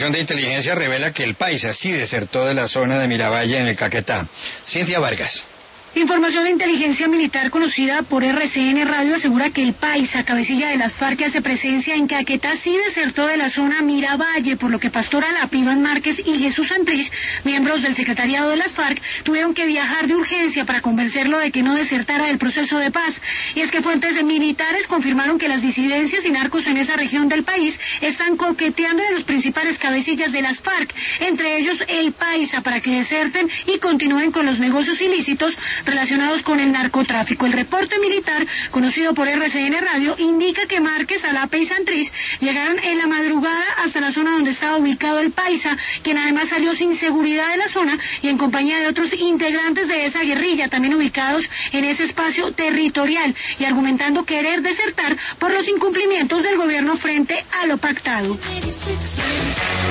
Información de inteligencia revela que el Paisa sí desertó de la zona de Miravalle en el Caquetá. Cintia Vargas. Información de inteligencia militar conocida por RCN Radio asegura que el Paisa, cabecilla de las FARC que hace presencia en Caquetá, sí desertó de la zona Miravalle, por lo que Pastor Alap, Iván Márquez y Jesús Santrich, miembros del secretariado de las FARC, tuvieron que viajar de urgencia para convencerlo de que no desertara del proceso de paz. Y es que fuentes militares confirmaron que las disidencias y narcos en esa región del país están coqueteando de los principales cabecillas de las FARC, entre ellos el Paisa, para que deserten y continúen con los negocios ilícitos relacionados con el narcotráfico. El reporte militar, conocido por RCN Radio, indica que Márquez, Alape y Santrich llegaron en la madrugada hasta la zona donde estaba ubicado el Paisa, quien además salió sin seguridad de la zona y en compañía de otros integrantes de esa guerrilla, también ubicados en ese espacio territorial, y argumentando querer desertar por los incumplimientos del gobierno frente a lo pactado.